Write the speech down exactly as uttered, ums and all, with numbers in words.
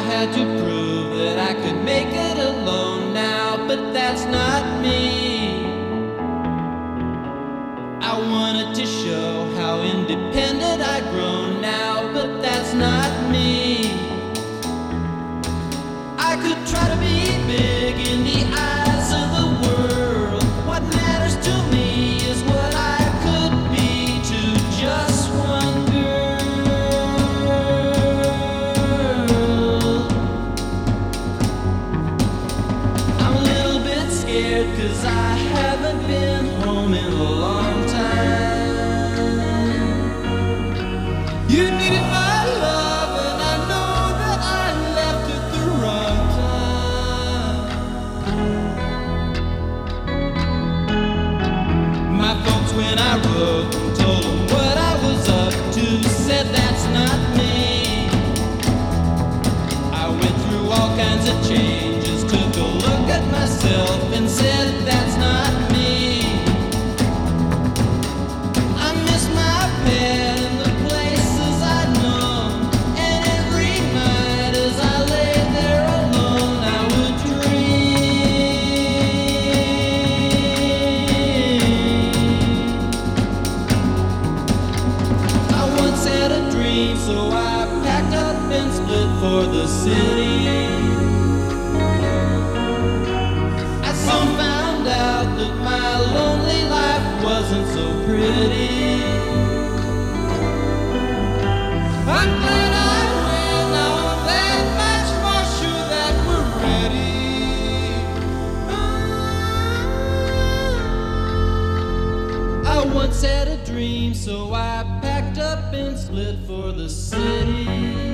had to prove that I could make it alone now, but that's not me. I wanted to show how independent I've grown now, but that's not me. I could try to be big in the eyes of the world. What matters to me is what I could be to just one girl. I'm a little bit scared 'cause I haven't been home in a long time. You needed my love and I know that I left at the wrong time. My folks, when I wrote and told them what I was up to, said that's not me. I went through all kinds of changes, took a look at myself and said that's not me. I miss my pet and the places I'd known, and every night as I lay there alone I would dream. I once had a dream, so I packed up and split for the city. I soon found out that my lonely life wasn't so pretty. I'm glad I went, now I'm that much more sure that we're ready. I once had a dream, so I packed up and split for the city.